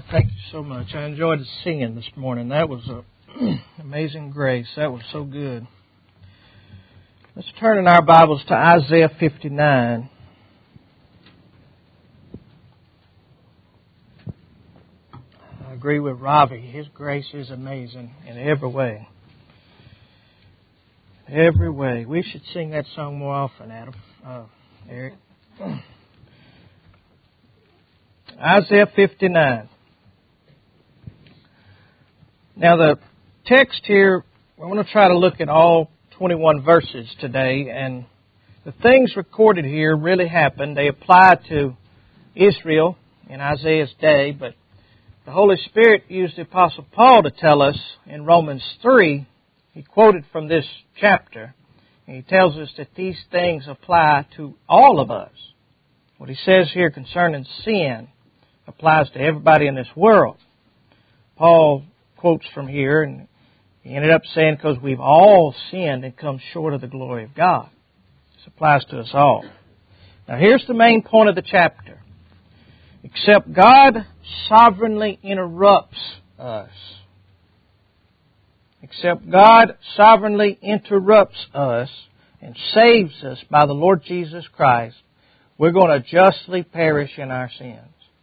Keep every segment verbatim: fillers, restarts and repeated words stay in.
Thank you so much. I enjoyed singing this morning. That was a amazing grace. That was so good. Let's turn in our Bibles to Isaiah fifty-nine. I agree with Robbie. His grace is amazing in every way. Every way. We should sing that song more often, Adam. Uh, Eric. Isaiah fifty-nine. Now the text here, we're going to try to look at all twenty-one verses today, and the things recorded here really happened. They apply to Israel in Isaiah's day, but the Holy Spirit used the Apostle Paul to tell us in Romans three, he quoted from this chapter, and he tells us that these things apply to all of us. What he says here concerning sin applies to everybody in this world. Paul quotes from here, and he ended up saying, because we've all sinned and come short of the glory of God. This applies to us all. Now here's the main point of the chapter. Except God sovereignly interrupts us. Except God sovereignly interrupts us and saves us by the Lord Jesus Christ, we're going to justly perish in our sins.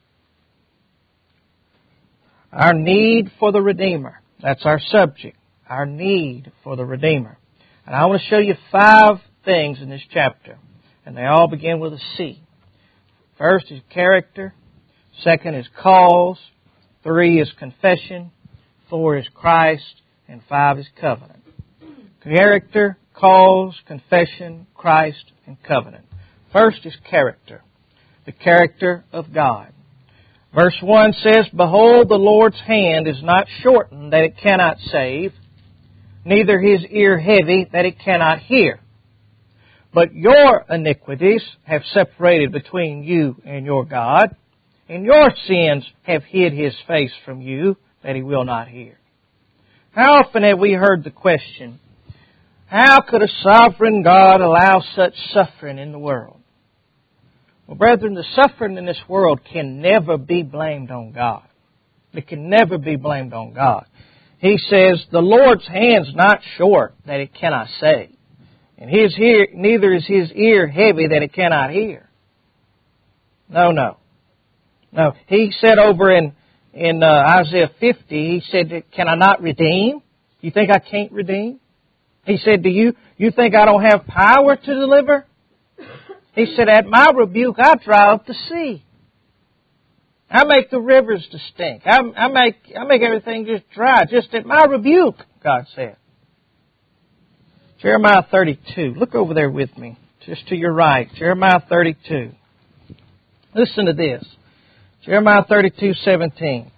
Our need for the Redeemer. That's our subject. Our need for the Redeemer. And I want to show you five things in this chapter. And they all begin with a C. First is character. Second is cause. Three is confession. Four is Christ. And five is covenant. Character, cause, confession, Christ, and covenant. First is character. The character of God. Verse one says, Behold, the Lord's hand is not shortened that it cannot save, neither His ear heavy that it cannot hear. But your iniquities have separated between you and your God, and your sins have hid His face from you that He will not hear. How often have we heard the question, how could a sovereign God allow such suffering in the world? Well, brethren, the suffering in this world can never be blamed on God. It can never be blamed on God. He says, the Lord's hand's not short that it cannot save. And his ear, neither is His ear heavy that it cannot hear. No, no. No. He said over in, in uh, Isaiah fifty, He said, can I not redeem? You think I can't redeem? He said, do you, you think I don't have power to deliver? He said, at my rebuke, I dry up the sea. I make the rivers to stink. I, I make I make everything just dry. Just at my rebuke, God said. Jeremiah thirty-two. Look over there with me. Just to your right. Jeremiah thirty-two. Listen to this. Jeremiah thirty-two seventeen.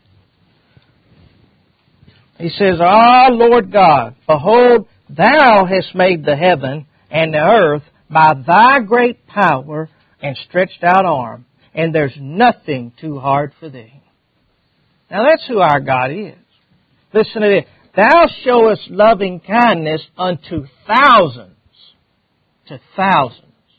He says, Ah, Lord God, behold, Thou hast made the heaven and the earth by Thy great power and stretched out arm, and there's nothing too hard for Thee. Now that's who our God is. Listen to this. Thou showest loving kindness unto thousands, to thousands.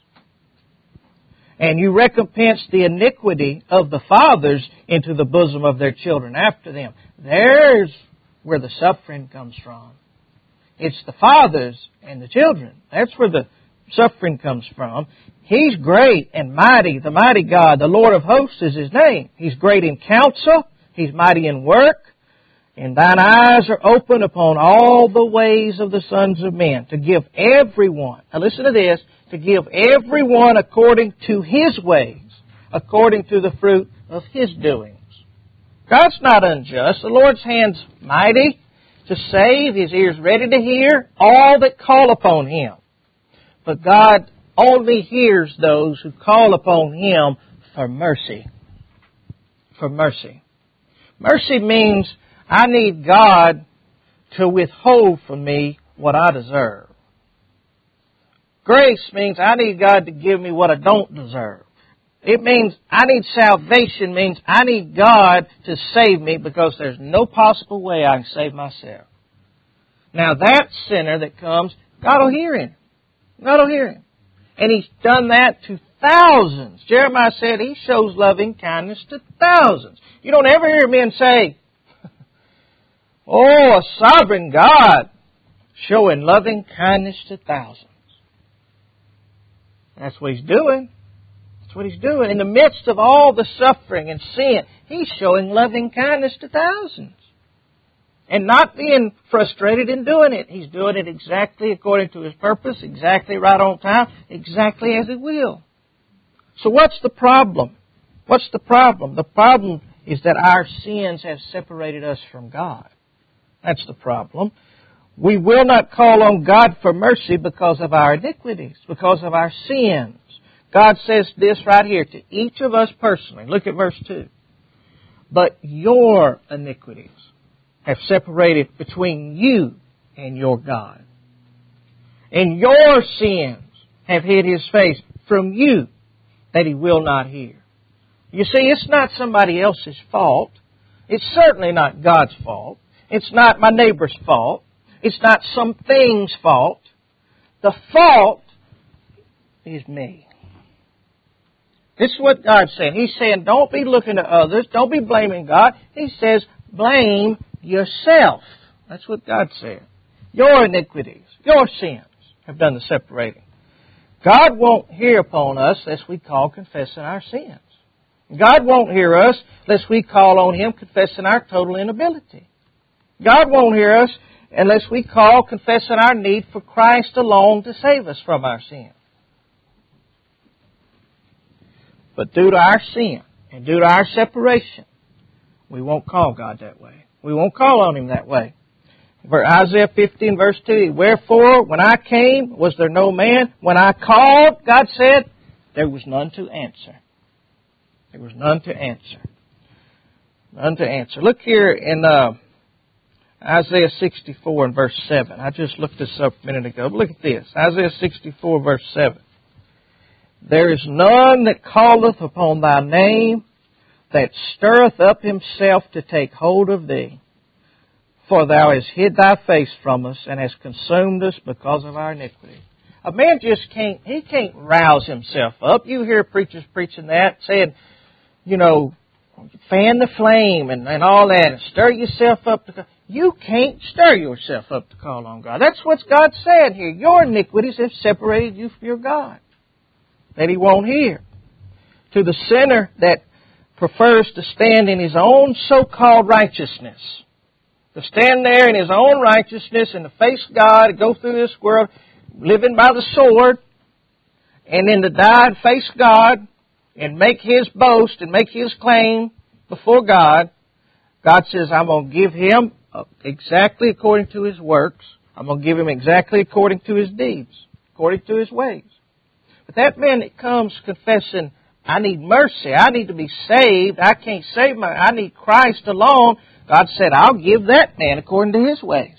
And you recompense the iniquity of the fathers into the bosom of their children after them. There's where the suffering comes from. It's the fathers and the children. That's where the suffering comes from. He's great and mighty, the mighty God. The Lord of hosts is His name. He's great in counsel. He's mighty in work. And thine eyes are open upon all the ways of the sons of men, to give everyone, now listen to this, to give everyone according to his ways, according to the fruit of his doings. God's not unjust. The Lord's hand's mighty to save. His ear's ready to hear all that call upon Him. But God only hears those who call upon Him for mercy. For mercy. Mercy means I need God to withhold from me what I deserve. Grace means I need God to give me what I don't deserve. It means I need salvation, means I need God to save me because there's no possible way I can save myself. Now that sinner that comes, God will hear him. God will hear him. And He's done that to thousands. Jeremiah said He shows loving kindness to thousands. You don't ever hear men say, oh, a sovereign God showing loving kindness to thousands. That's what He's doing. That's what He's doing. In the midst of all the suffering and sin, He's showing loving kindness to thousands. And not being frustrated in doing it. He's doing it exactly according to His purpose, exactly right on time, exactly as He will. So what's the problem? What's the problem? The problem is that our sins have separated us from God. That's the problem. We will not call on God for mercy because of our iniquities, because of our sins. God says this right here to each of us personally. Look at verse two. But your iniquities have separated between you and your God. And your sins have hid His face from you that He will not hear. You see, it's not somebody else's fault. It's certainly not God's fault. It's not my neighbor's fault. It's not some thing's fault. The fault is me. This is what God's saying. He's saying, don't be looking at others. Don't be blaming God. He says, blame yourself. That's what God said. Your iniquities, your sins have done the separating. God won't hear upon us lest we call confessing our sins. God won't hear us lest we call on Him confessing our total inability. God won't hear us unless we call confessing our need for Christ alone to save us from our sin. But due to our sin and due to our separation, we won't call God that way. We won't call on Him that way. Isaiah fifteen verse two, wherefore when I came, was there no man? When I called, God said, there was none to answer. There was none to answer. None to answer. Look here in uh, Isaiah sixty-four and verse seven. I just looked this up a minute ago. But look at this. Isaiah sixty-four verse seven. There is none that calleth upon thy name, that stirreth up himself to take hold of thee. For thou hast hid thy face from us, and hast consumed us because of our iniquity. A man just can't, he can't rouse himself up. You hear preachers preaching that, saying, you know, fan the flame and, and all that, and stir yourself up to... You can't stir yourself up to call on God. That's what God said here. Your iniquities have separated you from your God, that He won't hear. To the sinner that prefers to stand in his own so-called righteousness, to stand there in his own righteousness and to face God, and go through this world living by the sword, and then to die and face God and make His boast and make His claim before God, God says, I'm going to give him exactly according to his works. I'm going to give him exactly according to his deeds, according to his ways. But that man that comes confessing, I need mercy, I need to be saved, I can't save my, I need Christ alone, God said, I'll give that man according to His ways.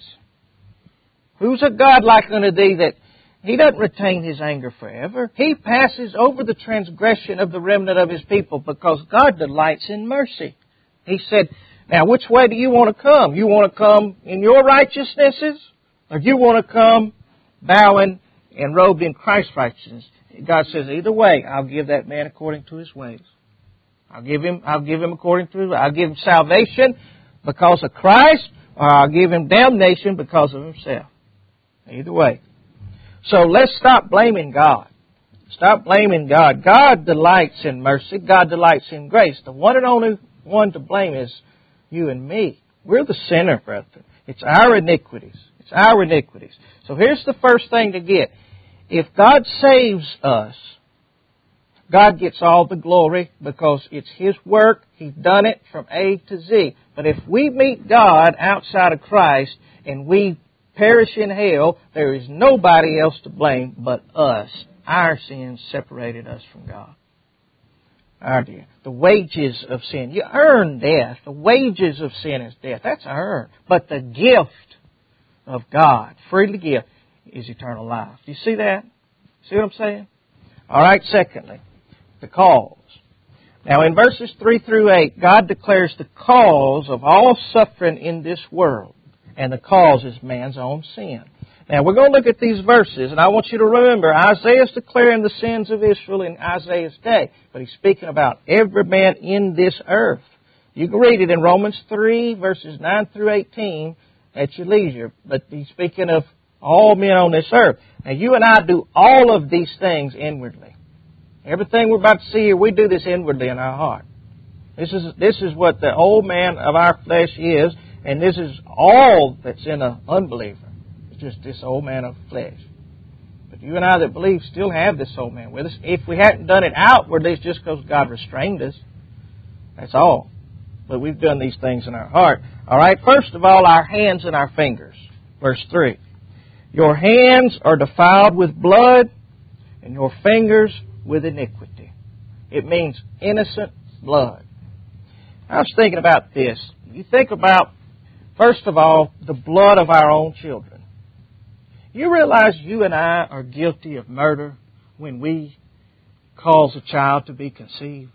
Who's a God like unto thee that He doesn't retain His anger forever? He passes over the transgression of the remnant of His people because God delights in mercy. He said, now which way do you want to come? You want to come in your righteousnesses? Or do you want to come bowing and robed in Christ's righteousness? God says, either way, I'll give that man according to his ways. I'll give him, I'll give him according to his ways. I'll give him salvation because of Christ, or I'll give him damnation because of himself. Either way. So let's stop blaming God. Stop blaming God. God delights in mercy. God delights in grace. The one and only one to blame is you and me. We're the sinner, brethren. It's our iniquities. It's our iniquities. So here's the first thing to get. If God saves us, God gets all the glory because it's His work. He's done it from A to Z. But if we meet God outside of Christ and we perish in hell, there is nobody else to blame but us. Our sins separated us from God. Our dear. The wages of sin. You earn death. The wages of sin is death. That's earned. But the gift of God, freely gift, is eternal life. Do you see that? See what I'm saying? All right, secondly, the cause. Now in verses three through eight, God declares the cause of all suffering in this world. And the cause is man's own sin. Now, we're going to look at these verses, and I want you to remember, Isaiah's declaring the sins of Israel in Isaiah's day, but he's speaking about every man in this earth. You can read it in Romans three, verses nine through eighteen, at your leisure, but he's speaking of all men on this earth. Now, you and I do all of these things inwardly. Everything we're about to see here, we do this inwardly in our heart. This is this is what the old man of our flesh is, and this is all that's in an unbeliever. It's just this old man of flesh. But you and I that believe still have this old man with us. If we hadn't done it outwardly, it's just because God restrained us. That's all. But we've done these things in our heart. All right, first of all, our hands and our fingers. Verse three. Your hands are defiled with blood, and your fingers with iniquity. It means innocent blood. I was thinking about this. You think about, first of all, the blood of our own children. You realize you and I are guilty of murder when we cause a child to be conceived?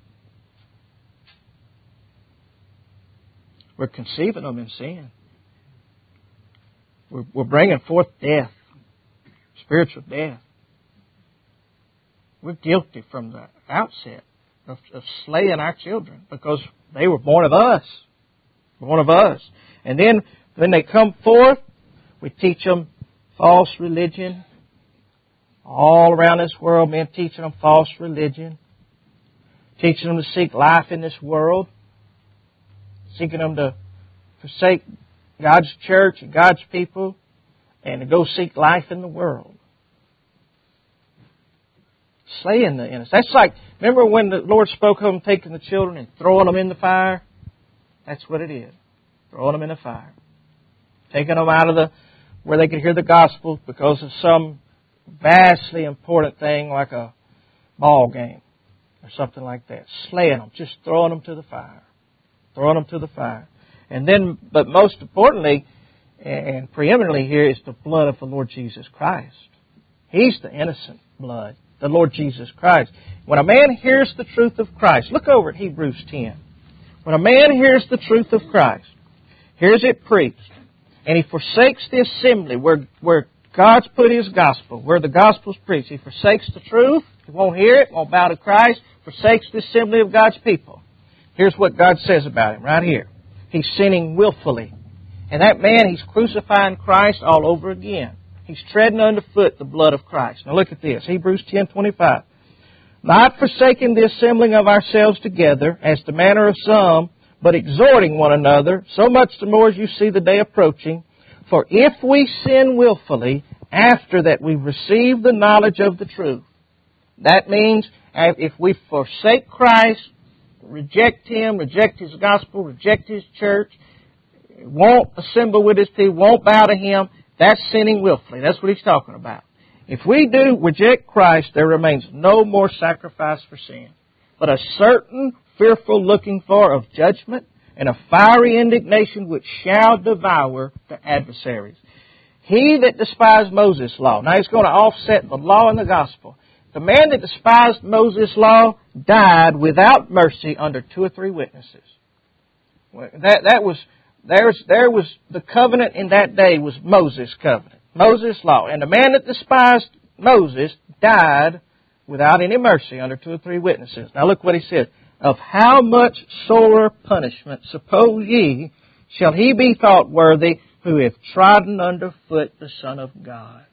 We're conceiving them in sin. We're, we're bringing forth death, spiritual death. We're guilty from the outset of, of slaying our children because they were born of us. Born of us. And then when they come forth, we teach them false religion. All around this world, men teaching them false religion. Teaching them to seek life in this world. Seeking them to forsake God's church and God's people and to go seek life in the world. Slaying the innocent. That's like, remember when the Lord spoke of them taking the children and throwing them in the fire? That's what it is. Throwing them in the fire. Taking them out of the, where they could hear the gospel because of some vastly important thing like a ball game or something like that. Slaying them. Just throwing them to the fire. Throwing them to the fire. And then, but most importantly and preeminently here is the blood of the Lord Jesus Christ. He's the innocent blood. The Lord Jesus Christ. When a man hears the truth of Christ, look over at Hebrews ten. When a man hears the truth of Christ, hears it preached, and he forsakes the assembly where, where God's put His gospel, where the gospel's preached, he forsakes the truth, he won't hear it, won't bow to Christ, forsakes the assembly of God's people. Here's what God says about him right here. He's sinning willfully. And that man, he's crucifying Christ all over again. He's treading underfoot the blood of Christ. Now look at this, Hebrews ten twenty-five. Not forsaking the assembling of ourselves together, as the manner of some, but exhorting one another, so much the more as you see the day approaching. For if we sin willfully, after that we receive the knowledge of the truth. That means if we forsake Christ, reject Him, reject His gospel, reject His church, won't assemble with His people, won't bow to Him, that's sinning willfully. That's what he's talking about. If we do reject Christ, there remains no more sacrifice for sin, but a certain fearful looking for of judgment and a fiery indignation which shall devour the adversaries. He that despised Moses' law. Now he's going to offset the law and the gospel. The man that despised Moses' law died without mercy under two or three witnesses. That, that was... There's, there was, the covenant in that day was Moses' covenant. Moses' law. And the man that despised Moses died without any mercy under two or three witnesses. Now look what he said. Of how much sorer punishment, suppose ye, shall he be thought worthy who hath trodden under foot the Son of God?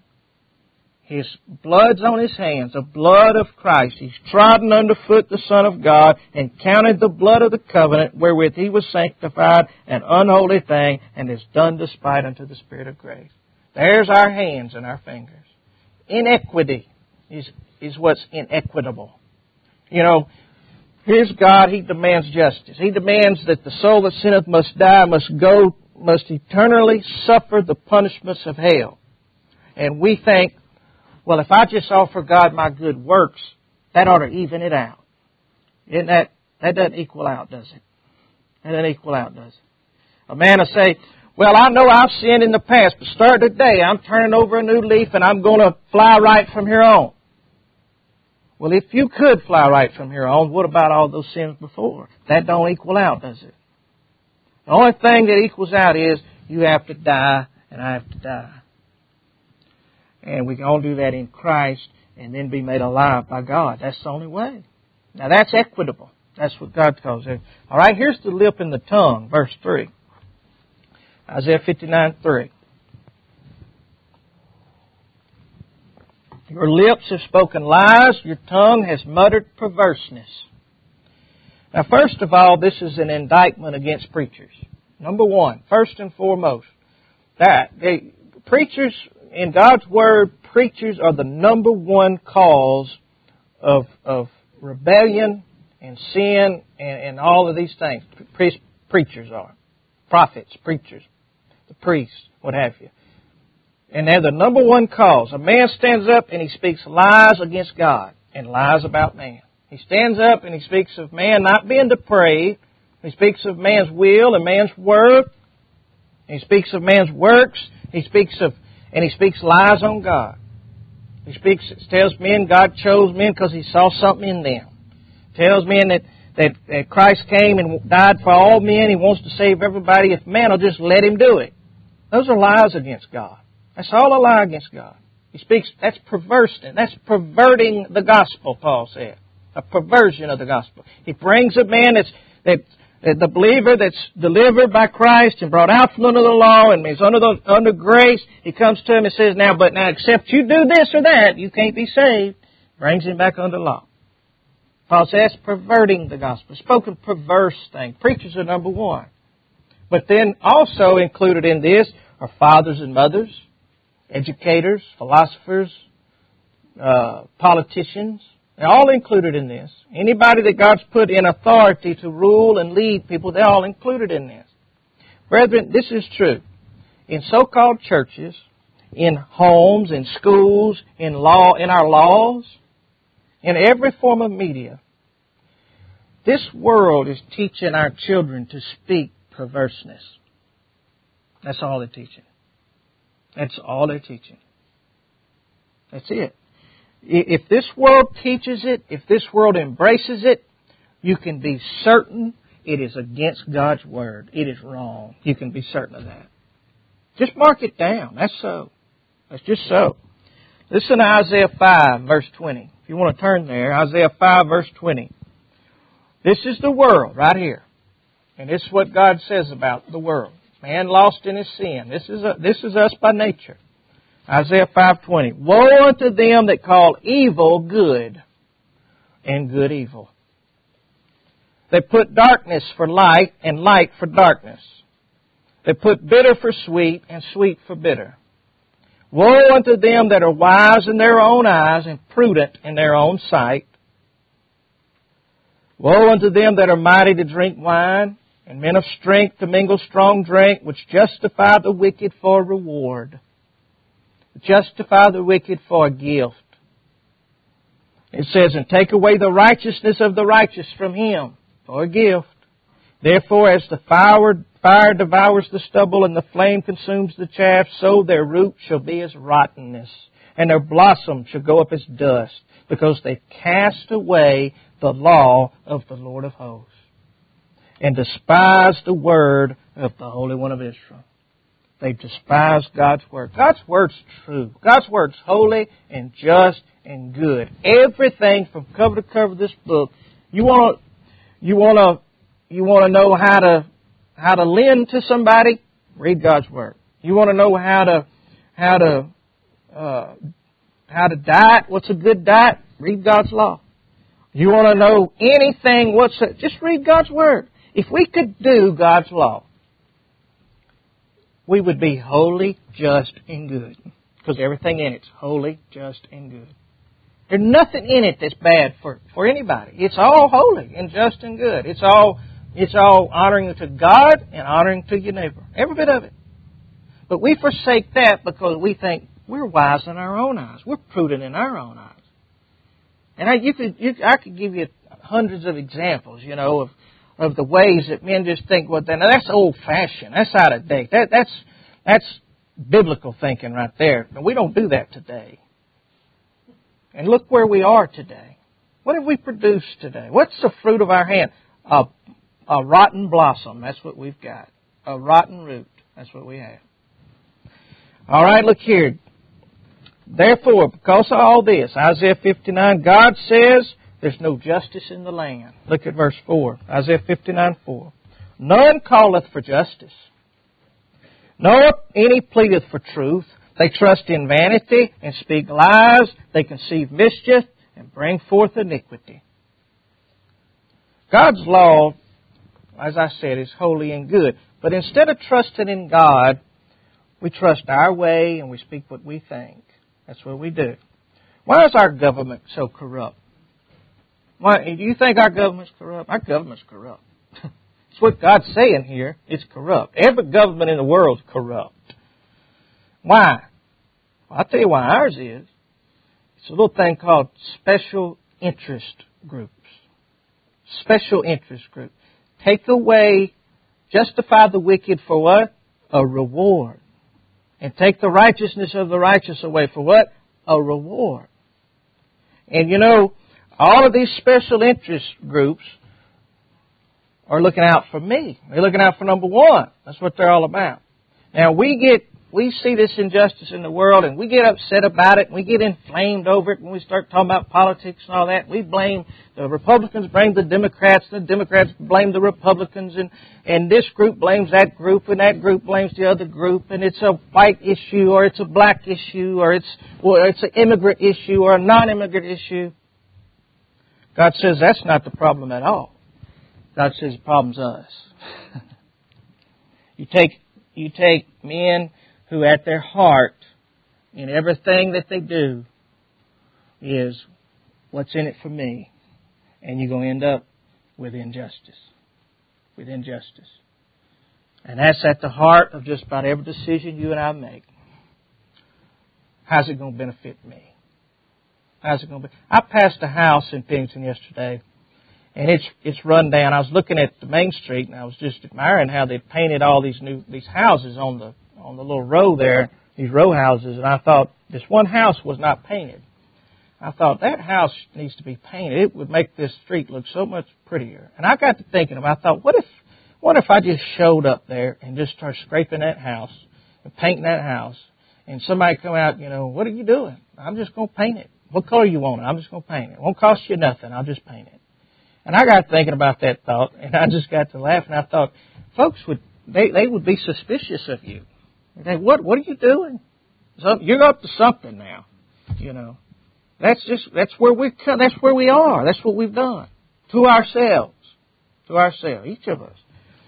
His blood's on his hands, the blood of Christ. He's trodden underfoot the Son of God and counted the blood of the covenant wherewith he was sanctified an unholy thing and is done despite unto the Spirit of grace. There's our hands and our fingers. Inequity is, is what's inequitable. You know, here's God. He demands justice. He demands that the soul that sinneth must die, must go, must eternally suffer the punishments of hell. And we think, well, if I just offer God my good works, that ought to even it out. Isn't that, that doesn't equal out, does it? That doesn't equal out, does it? A man will say, well, I know I've sinned in the past, but start today, I'm turning over a new leaf and I'm going to fly right from here on. Well, if you could fly right from here on, what about all those sins before? That don't equal out, does it? The only thing that equals out is you have to die and I have to die. And we can all do that in Christ and then be made alive by God. That's the only way. Now that's equitable. That's what God calls it. All right, here's the lip and the tongue, verse three. Isaiah fifty-nine three. Your lips have spoken lies, your tongue has muttered perverseness. Now, first of all, this is an indictment against preachers. Number one, first and foremost, that they, preachers, in God's Word, preachers are the number one cause of, of rebellion and sin and, and all of these things. Pre- preachers are. Prophets, preachers, the priests, what have you. And they're the number one cause. A man stands up and he speaks lies against God and lies about man. He stands up and he speaks of man not being depraved. He speaks of man's will and man's work. He speaks of man's works. He speaks of, and he speaks lies on God. He speaks, tells men God chose men because He saw something in them. Tells men that, that, that Christ came and died for all men. He wants to save everybody if man will just let Him do it. Those are lies against God. That's all a lie against God. He speaks, that's perverse. That's perverting the gospel, Paul said. A perversion of the gospel. He brings a man that's, that, that the believer that's delivered by Christ and brought out from under the law and is under the, under grace. He comes to him and says, now, but now, except you do this or that, you can't be saved. Brings him back under law. Paul says that's perverting the gospel. Spoken perverse thing. Preachers are number one. But then also included in this are fathers and mothers, educators, philosophers, uh, politicians. They're all included in this. Anybody that God's put in authority to rule and lead people, they're all included in this. Brethren, this is true. In so-called churches, in homes, in schools, in law, in our laws, in every form of media, this world is teaching our children to speak perverseness. That's all they're teaching. That's all they're teaching. That's it. If this world teaches it, if this world embraces it, you can be certain it is against God's Word. It is wrong. You can be certain of that. Just mark it down. That's so. That's just so. Listen to Isaiah five, verse twenty. If you want to turn there, Isaiah five, verse twenty. This is the world right here. And this is what God says about the world. Man lost in his sin. This is a, this is us by nature. Isaiah five twenty. Woe unto them that call evil good and good evil. They put darkness for light and light for darkness. They put bitter for sweet and sweet for bitter. Woe unto them that are wise in their own eyes and prudent in their own sight. Woe unto them that are mighty to drink wine and men of strength to mingle strong drink, which justify the wicked for reward. Justify the wicked for a gift. It says, and take away the righteousness of the righteous from him for a gift. Therefore, as the fire, fire devours the stubble and the flame consumes the chaff, so their root shall be as rottenness, and their blossom shall go up as dust, because they cast away the law of the Lord of hosts, and despised the word of the Holy One of Israel. They despise God's Word. God's Word's true. God's Word's holy and just and good. Everything from cover to cover of this book. You want to, you want to, you want to know how to, how to lend to somebody? Read God's Word. You want to know how to, how to, uh, how to diet? What's a good diet? Read God's law. You want to know anything? What's a, just read God's Word. If we could do God's law, we would be holy, just, and good. Because everything in it's holy, just, and good. There's nothing in it that's bad for, for anybody. It's all holy and just and good. It's all it's all honoring to God and honoring to your neighbor. Every bit of it. But we forsake that because we think we're wise in our own eyes. We're prudent in our own eyes. And I, you could, you, I could give you hundreds of examples, you know, of of the ways that men just think, well, then that's old-fashioned. That's out of date. That, that's that's biblical thinking right there. And we don't do that today. And look where we are today. What have we produced today? What's the fruit of our hand? A, a rotten blossom. That's what we've got. A rotten root. That's what we have. All right, look here. Therefore, because of all this, Isaiah fifty-nine, God says there's no justice in the land. Look at verse four, Isaiah fifty-nine four. None calleth for justice, nor any pleadeth for truth. They trust in vanity and speak lies. They conceive mischief and bring forth iniquity. God's law, as I said, is holy and good. But instead of trusting in God, we trust our way and we speak what we think. That's what we do. Why is our government so corrupt? Why, do you think our government's corrupt? Our government's corrupt. It's what God's saying here. It's corrupt. Every government in the world is corrupt. Why? Well, I'll tell you why ours is. It's a little thing called special interest groups. Special interest groups. Take away, justify the wicked for what? A reward. And take the righteousness of the righteous away for what? A reward. And you know, all of these special interest groups are looking out for me. They're looking out for number one. That's what they're all about. Now we get, we see this injustice in the world and we get upset about it and we get inflamed over it when we start talking about politics and all that. We blame, the Republicans blame the Democrats, the Democrats blame the Republicans, and, and this group blames that group and that group blames the other group, and it's a white issue or it's a black issue or it's, or it's an immigrant issue or a non-immigrant issue. God says that's not the problem at all. God says the problem's us. you take you take men who at their heart, in everything that they do, is what's in it for me. And you're going to end up with injustice. With injustice. And that's at the heart of just about every decision you and I make. How's it going to benefit me? How's it going to be? I passed a house in Pennington yesterday, and it's it's run down. I was looking at the main street, and I was just admiring how they painted all these new these houses on the on the little row there, these row houses. And I thought this one house was not painted. I thought that house needs to be painted. It would make this street look so much prettier. And I got to thinking about, I thought, what if what if I just showed up there and just started scraping that house and painting that house, and somebody come out, you know, what are you doing? I'm just going to paint it. What color you want it? I'm just going to paint it. It won't cost you nothing. I'll just paint it. And I got thinking about that thought, and I just got to laughing. I thought, folks would they they would be suspicious of you. They, what what are you doing? So you're up to something now, you know. That's just that's where we that's where we are. That's what we've done to ourselves, to ourselves, each of us.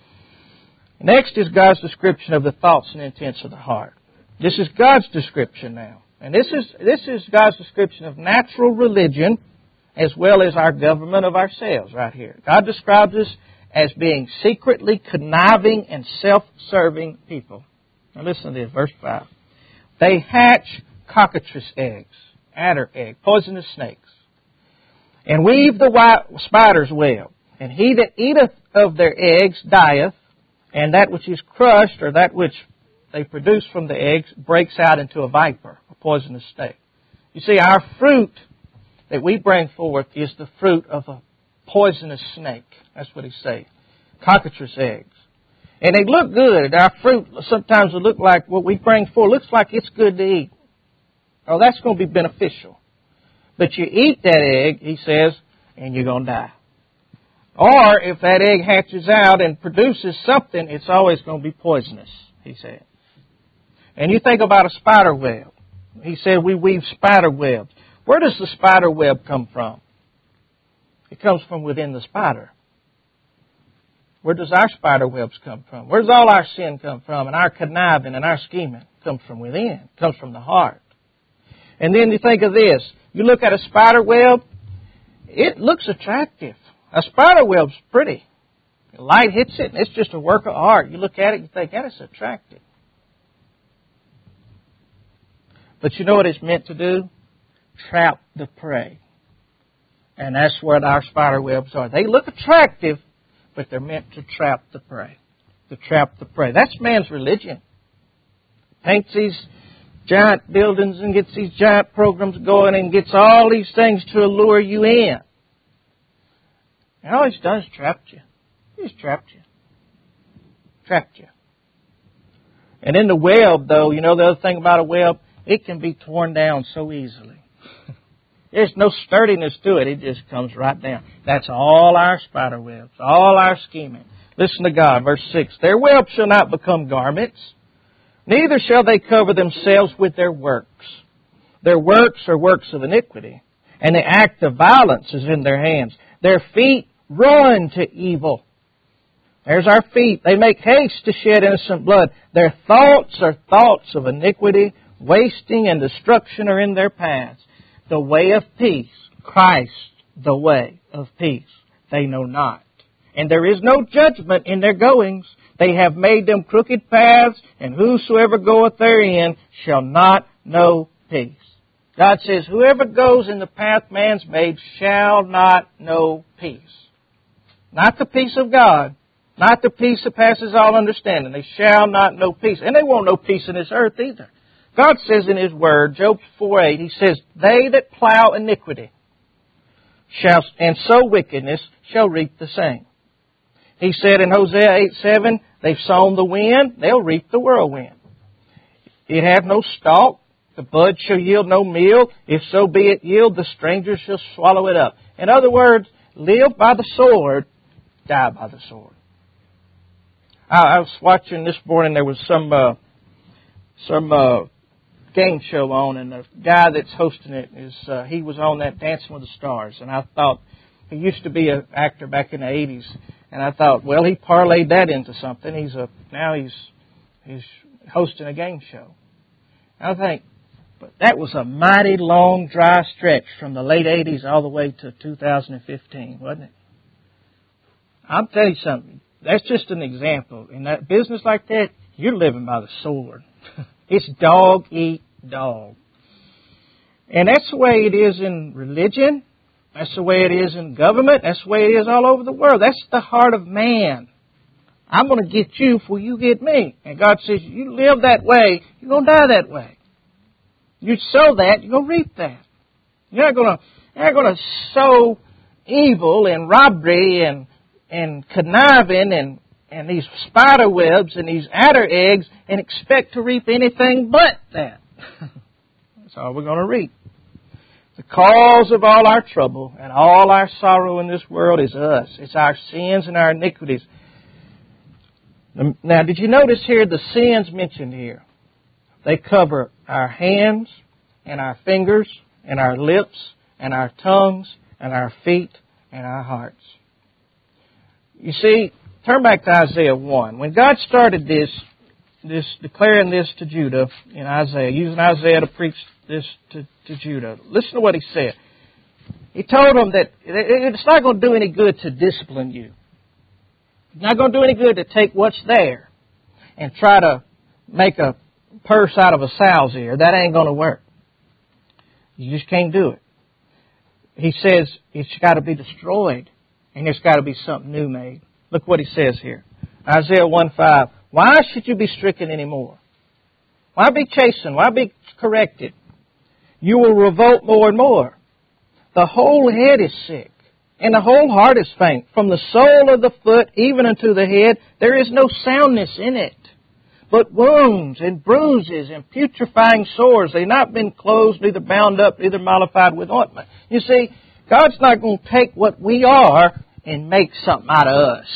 Next is God's description of the thoughts and intents of the heart. This is God's description now. And this is this is God's description of natural religion as well as our government of ourselves right here. God describes us as being secretly conniving and self-serving people. Now listen to this, verse five. They hatch cockatrice eggs, adder egg, poisonous snakes, and weave the white spider's web. And he that eateth of their eggs dieth, and that which is crushed, or that which they produce from the eggs, breaks out into a viper, a poisonous snake. You see, our fruit that we bring forth is the fruit of a poisonous snake. That's what he's saying. Cockatrice eggs. And they look good. Our fruit sometimes will look like what we bring forth. Looks like it's good to eat. Oh, that's going to be beneficial. But you eat that egg, he says, and you're going to die. Or if that egg hatches out and produces something, it's always going to be poisonous, he said. And you think about a spider web. He said we weave spider webs. Where does the spider web come from? It comes from within the spider. Where does our spider webs come from? Where does all our sin come from? And our conniving and our scheming comes from within. It comes from the heart. And then you think of this. You look at a spider web, it looks attractive. A spider web's pretty. The light hits it, and it's just a work of art. You look at it, you think, that is attractive. But you know what it's meant to do? Trap the prey. And that's what our spider webs are. They look attractive, but they're meant to trap the prey. To trap the prey. That's man's religion. Paints these giant buildings and gets these giant programs going and gets all these things to allure you in. And all he's done is trapped you. He's trapped you. Trapped you. And in the web, though, you know the other thing about a web? it can be torn down so easily. There's no sturdiness to it. It just comes right down. That's all our spider webs, all our scheming. Listen to God, verse six. Their webs shall not become garments, neither shall they cover themselves with their works. Their works are works of iniquity, and the act of violence is in their hands. Their feet run to evil. There's our feet. They make haste to shed innocent blood. Their thoughts are thoughts of iniquity. Wasting and destruction are in their paths. The way of peace, Christ, the way of peace, they know not. And there is no judgment in their goings. They have made them crooked paths, and whosoever goeth therein shall not know peace. God says, whoever goes in the path man's made shall not know peace. Not the peace of God. Not the peace that passes all understanding. They shall not know peace. And they won't know peace in this earth either. God says in His Word, Job four eight, He says, they that plow iniquity shall and sow wickedness shall reap the same. He said in Hosea eight seven, they've sown the wind, they'll reap the whirlwind. It hath no stalk, the bud shall yield no meal. If so be it yield, the stranger shall swallow it up. In other words, live by the sword, die by the sword. I, I was watching this morning, there was some uh, some uh, game show on, and the guy that's hosting it is uh, he was on that Dancing with the Stars, and I thought he used to be an actor back in the eighties, and I thought, well, he parlayed that into something. He's a now he's he's hosting a game show. And I think, but that was a mighty long dry stretch from the late eighties all the way to two thousand fifteen, wasn't it? I'll tell you something. That's just an example. In that business like that, you're living by the sword. It's dog eat dog. And that's the way it is in religion. That's the way it is in government. That's the way it is all over the world. That's the heart of man. I'm going to get you before you get me. And God says, you live that way, you're going to die that way. You sow that, you're going to reap that. You're not going to, you're not going to sow evil and robbery and, and conniving and and these spider webs and these adder eggs and expect to reap anything but that. That's all we're going to reap. The cause of all our trouble and all our sorrow in this world is us. It's our sins and our iniquities. Now, did you notice here the sins mentioned here? They cover our hands and our fingers and our lips and our tongues and our feet and our hearts. You see, turn back to Isaiah one. When God started this, this declaring this to Judah in Isaiah, using Isaiah to preach this to, to Judah, listen to what He said. He told them that it's not going to do any good to discipline you. It's not going to do any good to take what's there and try to make a purse out of a sow's ear. That ain't going to work. You just can't do it. He says it's got to be destroyed and there's got to be something new made. Look what He says here. Isaiah one five. Why should you be stricken anymore? Why be chastened? Why be corrected? You will revolt more and more. The whole head is sick, and the whole heart is faint. From the sole of the foot even unto the head, there is no soundness in it, but wounds and bruises and putrefying sores. They've not been closed, neither bound up, neither mollified with ointment. You see, God's not going to take what we are and make something out of us.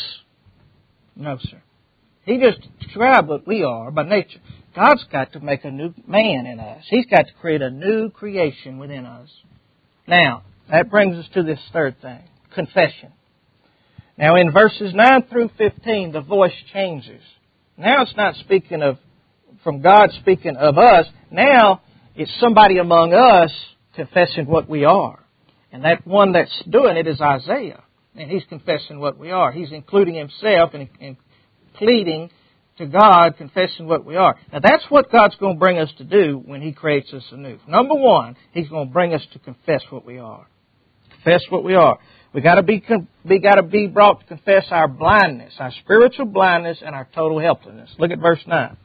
No, sir. He just described what we are by nature. God's got to make a new man in us. He's got to create a new creation within us. Now, that brings us to this third thing, confession. Now, in verses nine through fifteen, the voice changes. Now it's not speaking of, from God speaking of us. Now it's somebody among us confessing what we are. And that one that's doing it is Isaiah. And he's confessing what we are. He's including himself and, and pleading to God, confessing what we are. Now that's what God's going to bring us to do when He creates us anew. Number one, He's going to bring us to confess what we are. Confess what we are. We got to be we got to be brought to confess our blindness, our spiritual blindness, and our total helplessness. Look at verse nine.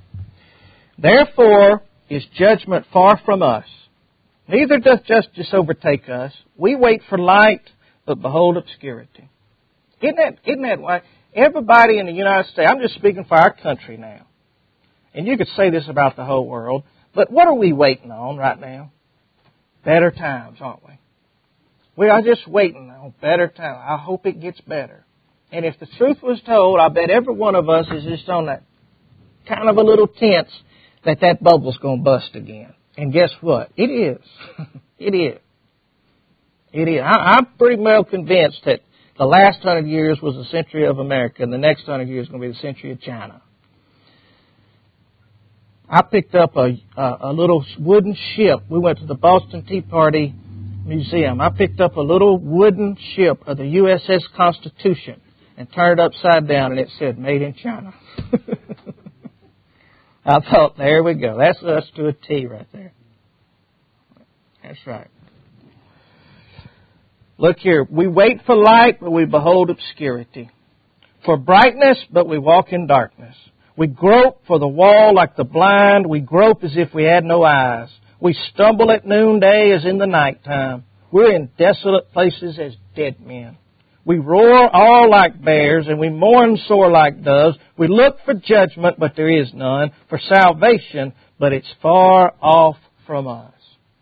Therefore is judgment far from us. Neither doth justice overtake us. We wait for light, but behold obscurity. Isn't that, isn't that why everybody in the United States, I'm just speaking for our country now, and you could say this about the whole world, But what are we waiting on right now? Better times, aren't we? We are just waiting on better times. I hope it gets better. And if the truth was told, I bet every one of us is just on that kind of a little tense that that bubble's going to bust again. And guess what? It is. It is. It is. I, I'm pretty well convinced that the last hundred years was the century of America, and the next hundred years is going to be the century of China. I picked up a, a, a little wooden ship. We went to the Boston Tea Party Museum. I picked up a little wooden ship of the U S S Constitution and turned it upside down, and it said, "Made in China." I thought, there we go. That's us to a T right there. That's right. Look here. We wait for light, but we behold obscurity. For brightness, but we walk in darkness. We grope for the wall like the blind. We grope as if we had no eyes. We stumble at noonday as in the nighttime. We're in desolate places as dead men. We roar all like bears, and we mourn sore like doves. We look for judgment, but there is none. For salvation, but it's far off from us.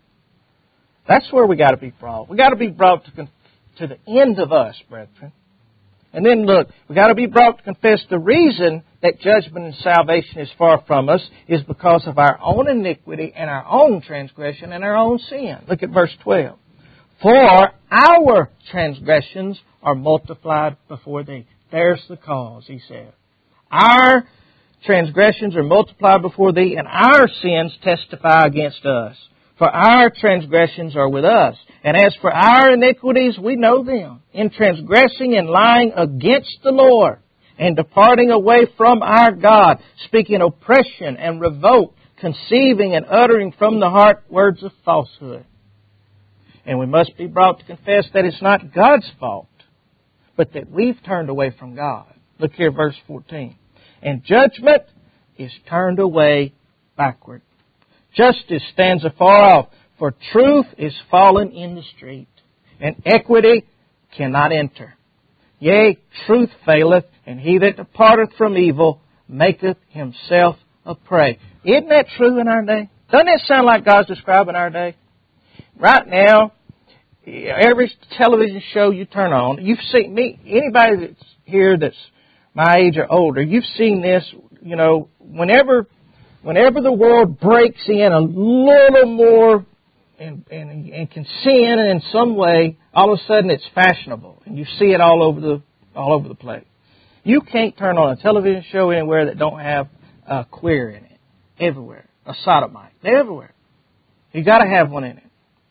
That's where we got to be brought. We got to be brought to, con- to the end of us, brethren. And then look, we got to be brought to confess the reason that judgment and salvation is far from us is because of our own iniquity and our own transgression and our own sin. Look at verse twelve. For our transgressions are multiplied before thee. There's the cause, he said. Our transgressions are multiplied before thee, and our sins testify against us. For our transgressions are with us. And as for our iniquities, we know them, in transgressing and lying against the Lord, and departing away from our God, speaking oppression and revolt, conceiving and uttering from the heart words of falsehood. And we must be brought to confess that it's not God's fault, but that we've turned away from God. Look here, verse fourteen. And judgment is turned away backward. Justice stands afar off, for truth is fallen in the street, and equity cannot enter. Yea, truth faileth, and he that departeth from evil maketh himself a prey. Isn't that true in our day? Doesn't that sound like God's describing our day? Right now, every television show you turn on, you've seen me, anybody that's here that's my age or older, you've seen this, you know, whenever whenever the world breaks in a little more and, and, and can sin in some way, all of a sudden it's fashionable, and you see it all over the all over the place. You can't turn on a television show anywhere that don't have a queer in it. Everywhere. A sodomite. They're everywhere. You got to have one in it.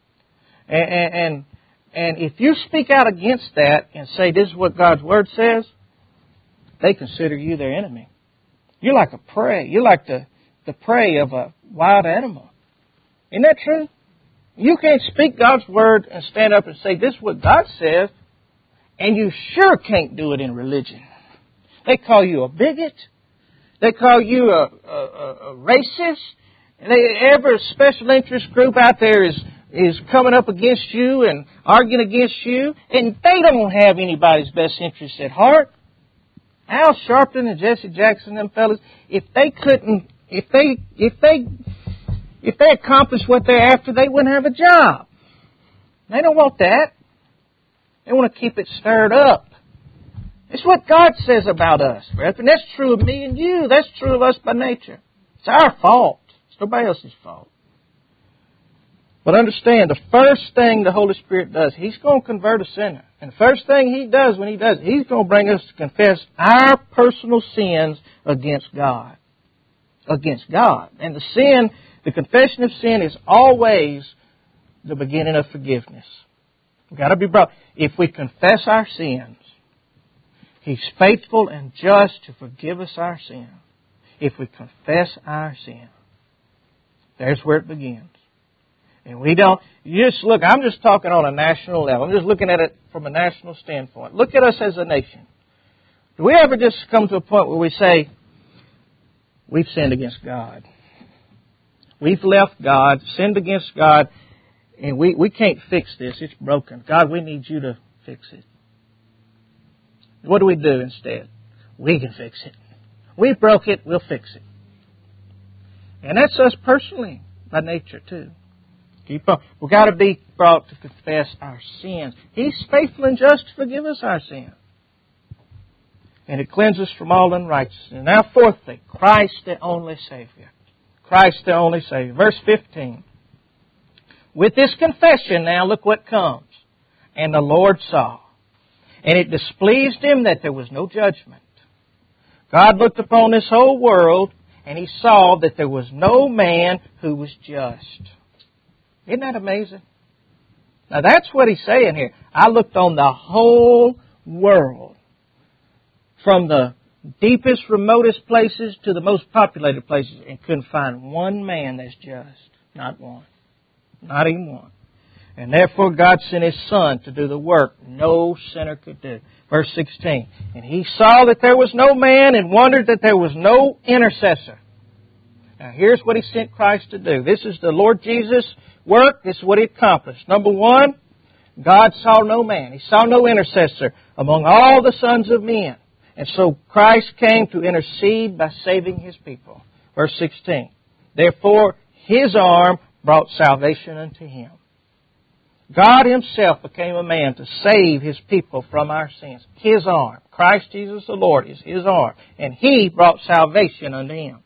And, and and if you speak out against that and say this is what God's Word says, they consider you their enemy. You're like a prey. You're like the, the prey of a wild animal. Isn't that true? You can't speak God's Word and stand up and say this is what God says, and you sure can't do it in religion. They call you a bigot. They call you a, a, a racist. And they, every special interest group out there is is coming up against you and arguing against you, and they don't have anybody's best interests at heart. Al Sharpton and Jesse Jackson, them fellas, if they couldn't, if they, if they, if they accomplished what they're after, they wouldn't have a job. They don't want that. They want to keep it stirred up. It's what God says about us, brethren. That's true of me and you. That's true of us by nature. It's our fault. It's nobody else's fault. But understand, the first thing the Holy Spirit does, He's going to convert a sinner. And the first thing He does when He does it, He's going to bring us to confess our personal sins against God. Against God. And the sin, the confession of sin is always the beginning of forgiveness. We've got to be brought. If we confess our sins, He's faithful and just to forgive us our sin. If we confess our sin, there's where it begins. And we don't, you just look, I'm just talking on a national level. I'm just looking at it from a national standpoint. Look at us as a nation. Do we ever just come to a point where we say, we've sinned against God? We've left God, sinned against God, and we, we can't fix this. It's broken. God, we need you to fix it. What do we do instead? We can fix it. We broke it, we'll fix it. And that's us personally. by nature too. Keep on. We've got to be brought to confess our sins. He's faithful and just to forgive us our sins. And to cleanse us from all unrighteousness. Now, fourthly, Christ the only Savior. Christ the only Savior. Verse fifteen. With this confession, now look what comes. And the Lord saw. And it displeased Him that there was no judgment. God looked upon this whole world, and He saw that there was no man who was just. Isn't that amazing? Now that's what He's saying here. I looked on the whole world. From the deepest, remotest places to the most populated places, and couldn't find one man that's just. Not one. Not even one. And therefore God sent His Son to do the work no sinner could do. Verse sixteen. And He saw that there was no man and wondered that there was no intercessor. Now here's what He sent Christ to do. This is the Lord Jesus' work. This is what He accomplished. Number one, God saw no man. He saw no intercessor among all the sons of men. And so Christ came to intercede by saving His people. Verse sixteen. Therefore His arm brought salvation unto Him. God Himself became a man to save His people from our sins. His arm. Christ Jesus the Lord is His arm. And He brought salvation unto Him.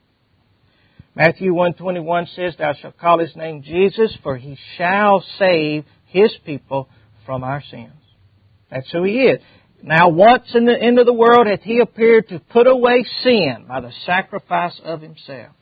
Matthew one twenty-one says, Thou shalt call His name Jesus, for He shall save His people from our sins. That's who He is. Now once in the end of the world hath He appeared to put away sin by the sacrifice of Himself.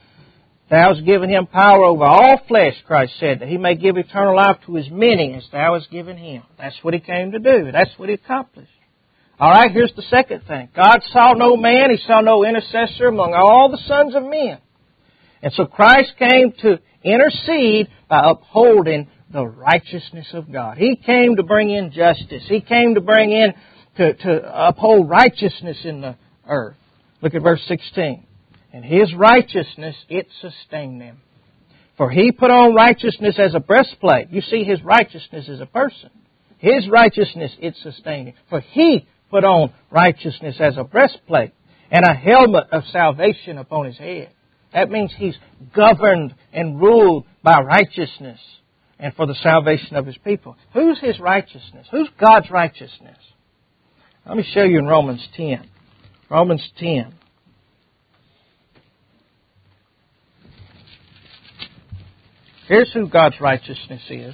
Thou hast given Him power over all flesh, Christ said, that He may give eternal life to as many as Thou hast given Him. That's what He came to do. That's what He accomplished. All right, here's the second thing. God saw no man. He saw no intercessor among all the sons of men. And so Christ came to intercede by upholding the righteousness of God. He came to bring in justice. He came to bring in, to, to uphold righteousness in the earth. Look at verse sixteen. And His righteousness, it sustained them. For He put on righteousness as a breastplate. You see, His righteousness is a person. His righteousness, it sustained Him. For He put on righteousness as a breastplate and a helmet of salvation upon His head. That means He's governed and ruled by righteousness and for the salvation of His people. Who's His righteousness? Who's God's righteousness? Let me show you in Romans ten. Romans ten. Here's who God's righteousness is.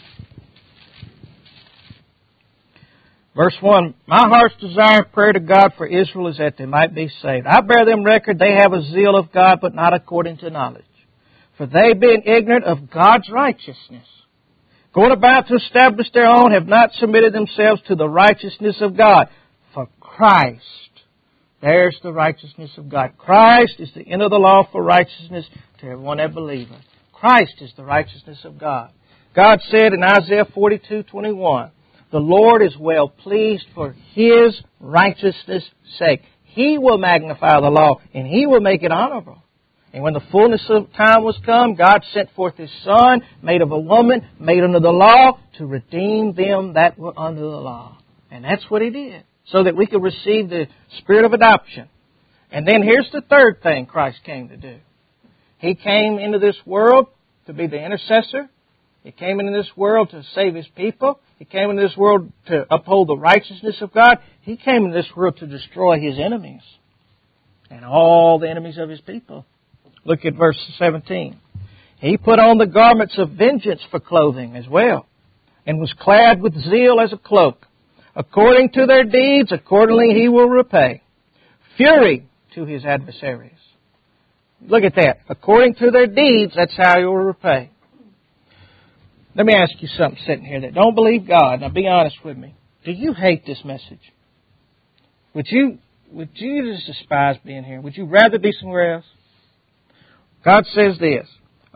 Verse one, My heart's desire and prayer to God for Israel is that they might be saved. I bear them record they have a zeal of God, but not according to knowledge. For they, being ignorant of God's righteousness, going about to establish their own, have not submitted themselves to the righteousness of God. For Christ, there's the righteousness of God. Christ is the end of the law for righteousness to everyone that believeth. Christ is the righteousness of God. God said in Isaiah forty-two twenty-one, The Lord is well pleased for His righteousness' sake. He will magnify the law, and He will make it honorable. And when the fullness of time was come, God sent forth His Son, made of a woman, made under the law, to redeem them that were under the law. And that's what He did, so that we could receive the spirit of adoption. And then here's the third thing Christ came to do. He came into this world to be the intercessor. He came into this world to save His people. He came into this world to uphold the righteousness of God. He came into this world to destroy His enemies and all the enemies of His people. Look at verse seventeen. He put on the garments of vengeance for clothing as well, and was clad with zeal as a cloak. According to their deeds, accordingly He will repay. Fury to His adversaries. Look at that. According to their deeds, that's how He will repay. Let me ask you something sitting here that don't believe God. Now be honest with me. Do you hate this message? Would you, would you just despise being here? Would you rather be somewhere else? God says this.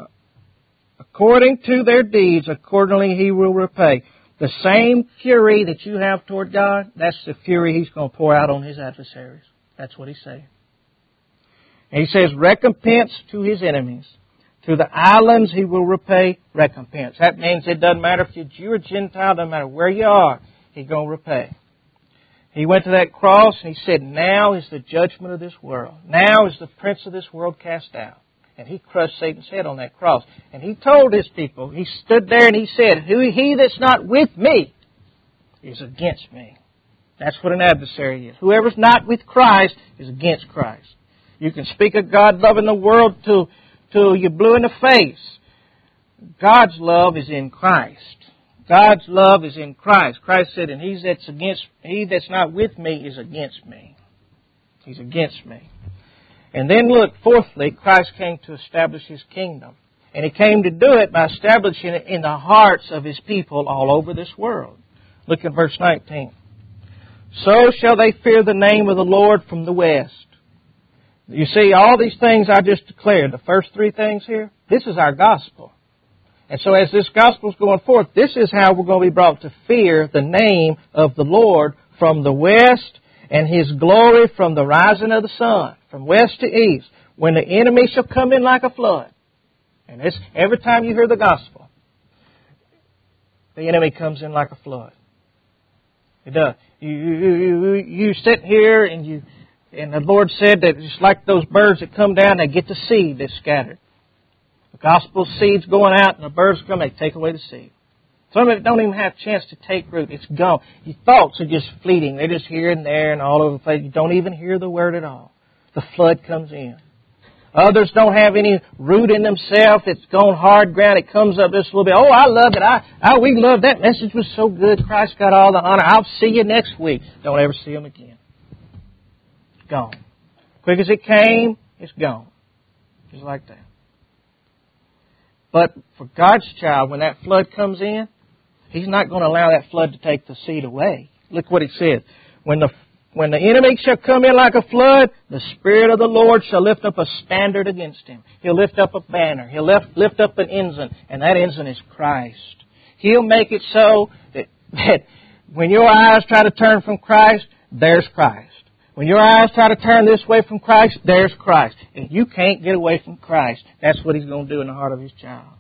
According to their deeds, accordingly He will repay. The same fury that you have toward God, that's the fury He's going to pour out on His adversaries. That's what He's saying. And He says, recompense to His enemies. To the islands He will repay recompense. That means it doesn't matter if you're Jew or Gentile, doesn't matter where you are, He's going to repay. He went to that cross and He said, now is the judgment of this world. Now is the prince of this world cast out. And He crushed Satan's head on that cross. And He told His people, He stood there and He said, "Who he that's not with me is against me." That's what an adversary is. Whoever's not with Christ is against Christ. You can speak of God loving the world till, till you're blue in the face. God's love is in Christ. God's love is in Christ. Christ said, and he that's against, he that's not with me is against me. He's against me. And then look, fourthly, Christ came to establish His kingdom. And He came to do it by establishing it in the hearts of His people all over this world. Look at verse nineteen. "So shall they fear the name of the Lord from the west." You see, all these things I just declared, the first three things here, this is our gospel. And so as this gospel is going forth, this is how we're going to be brought to fear the name of the Lord from the west, and His glory from the rising of the sun, from west to east, when the enemy shall come in like a flood. And this, every time you hear the gospel, the enemy comes in like a flood. It does. You, you, you, you sit here and you, and the Lord said that it's like those birds that come down, they get the seed that's scattered. The gospel seed's going out and the birds come, they take away the seed. Some of it don't even have a chance to take root. It's gone. Your thoughts are just fleeting. They're just here and there and all over the place. You don't even hear the word at all. The flood comes in. Others don't have any root in themselves. It's gone hard ground. It comes up just a little bit. Oh, I love it. I, I we love that message. Was so good. Christ got all the honor. I'll see you next week. Don't ever see Him again. It's gone. Quick as it came, it's gone. Just like that. But for God's child, when that flood comes in, He's not going to allow that flood to take the seed away. Look what He said. When the when the enemy shall come in like a flood, the Spirit of the Lord shall lift up a standard against him. He'll lift up a banner. He'll lift, lift up an ensign, and that ensign is Christ. He'll make it so that, that when your eyes try to turn from Christ, there's Christ. When your eyes try to turn this way from Christ, there's Christ. And you can't get away from Christ. That's what He's going to do in the heart of His child.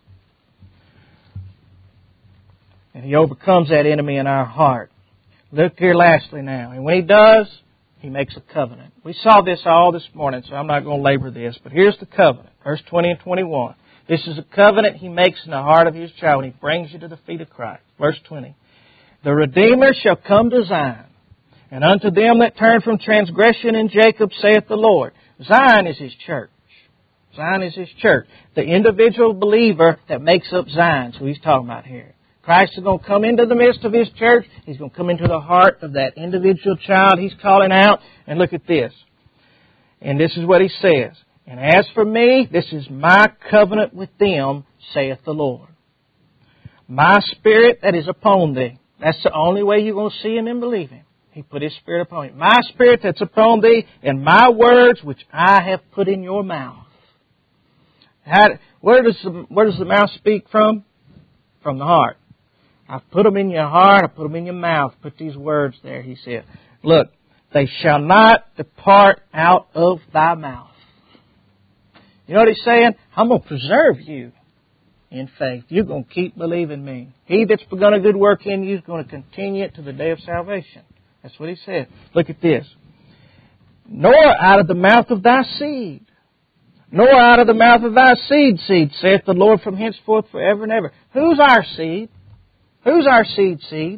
And He overcomes that enemy in our heart. Look here lastly now. And when He does, He makes a covenant. We saw this all this morning, so I'm not going to labor this. But here's the covenant. Verse twenty and twenty-one. This is a covenant He makes in the heart of His child when He brings you to the feet of Christ. Verse twenty. "The Redeemer shall come to Zion, and unto them that turn from transgression in Jacob, saith the Lord." Zion is His church. Zion is His church. The individual believer that makes up Zion. So He's talking about here. Christ is going to come into the midst of His church. He's going to come into the heart of that individual child He's calling out. And look at this. And this is what He says. "And as for me, this is my covenant with them, saith the Lord. My Spirit that is upon thee." That's the only way you're going to see Him and believe Him. He put His Spirit upon you. "My Spirit that's upon thee, and my words which I have put in your mouth." How, where does the, where does the mouth speak from? From the heart. "I've put them in your heart. I put them in your mouth." Put these words there, He said. Look, "They shall not depart out of thy mouth." You know what He's saying? I'm going to preserve you in faith. You're going to keep believing me. He that's begun a good work in you is going to continue it to the day of salvation. That's what He said. Look at this. "Nor out of the mouth of thy seed, nor out of the mouth of thy seed seed, saith the Lord from henceforth forever and ever." Who's our seed? Who's our seed seed?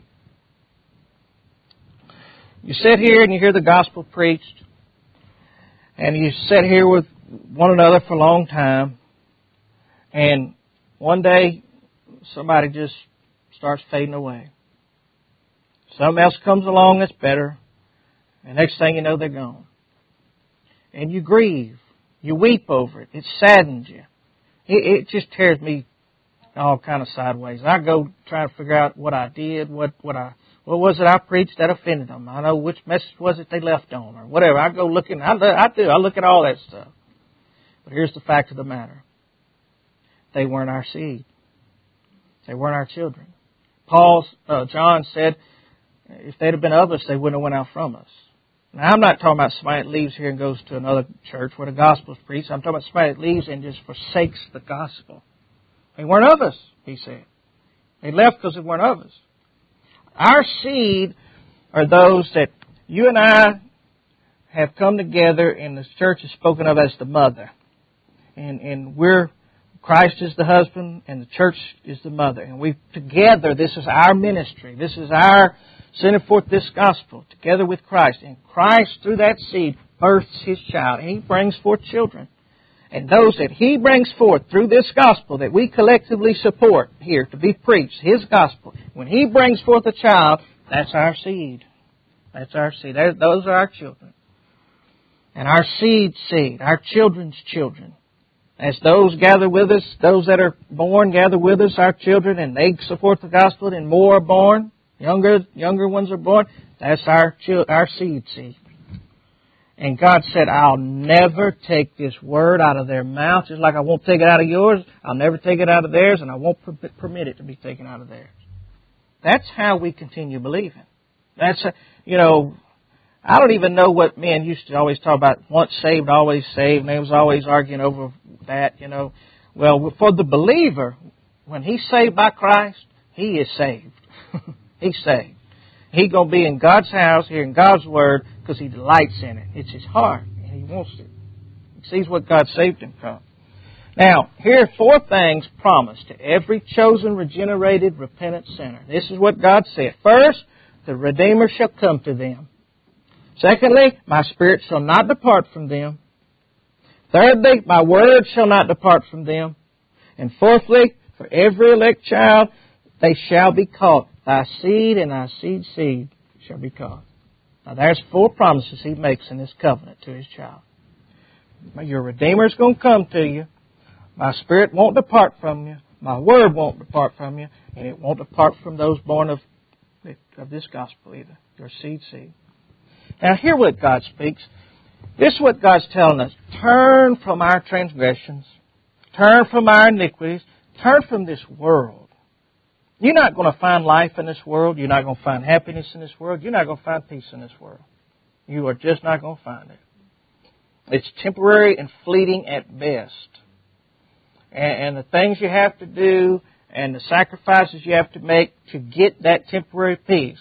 You sit here and you hear the gospel preached, and you sit here with one another for a long time, and one day somebody just starts fading away. Something else comes along that's better, and next thing you know, they're gone. And you grieve. You weep over it. It saddens you. It, it just tears me all kind of sideways. I go try to figure out what I did, what what I what was it I preached that offended them. I know which message was it they left on, or whatever. I go looking. I, I do. I look at all that stuff. But here's the fact of the matter: they weren't our seed. They weren't our children. Paul, uh, John said, if they'd have been of us, they wouldn't have went out from us. Now, I'm not talking about somebody that leaves here and goes to another church where the gospel is preached. I'm talking about somebody that leaves and just forsakes the gospel. They weren't of us, he said. They left because they weren't of us. Our seed are those that you and I have come together, and the church is spoken of as the mother. And, and we're, Christ is the husband and the church is the mother. And we together, this is our ministry. This is our sending forth this gospel together with Christ. And Christ, through that seed, births His child. And He brings forth children. And those that He brings forth through this gospel that we collectively support here to be preached, His gospel, when He brings forth a child, that's our seed. That's our seed. Those are our children. And our seed seed, our children's children. As those gather with us, those that are born gather with us, our children, and they support the gospel, and more are born, younger younger ones are born, that's our our seed seed. And God said, I'll never take this word out of their mouth, just like I won't take it out of yours. I'll never take it out of theirs, and I won't permit it to be taken out of theirs. That's how we continue believing. That's, a, you know, I don't even know what men used to always talk about, once saved, always saved, and they was always arguing over that, you know. Well, for the believer, when he's saved by Christ, he is saved. He's saved. He's going to be in God's house, hearing God's Word, because he delights in it. It's his heart, and he wants it. He sees what God saved him from. Now, here are four things promised to every chosen, regenerated, repentant sinner. This is what God said. First, the Redeemer shall come to them. Secondly, my Spirit shall not depart from them. Thirdly, my Word shall not depart from them. And fourthly, for every elect child, they shall be called. Thy seed and thy seed's seed shall be called. Now there's four promises He makes in this covenant to His child. Your Redeemer is going to come to you. My Spirit won't depart from you. My Word won't depart from you. And it won't depart from those born of, of this gospel either. Your seed seed. Now hear what God speaks. This is what God's telling us. Turn from our transgressions. Turn from our iniquities. Turn from this world. You're not going to find life in this world. You're not going to find happiness in this world. You're not going to find peace in this world. You are just not going to find it. It's temporary and fleeting at best. And, and the things you have to do and the sacrifices you have to make to get that temporary peace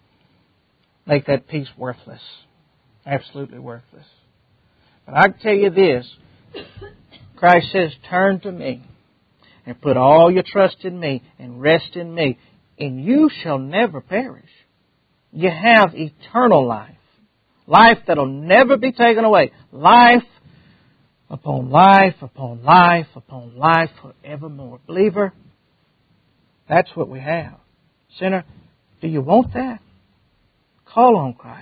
make that peace worthless. Absolutely worthless. But I can tell you this. Christ says, turn to me and put all your trust in me and rest in me, and you shall never perish. You have eternal life. Life that will never be taken away. Life upon life upon life upon life forevermore. Believer, that's what we have. Sinner, do you want that? Call on Christ.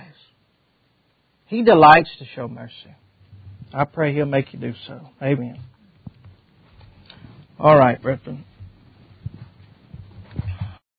He delights to show mercy. I pray He'll make you do so. Amen. All right, brethren.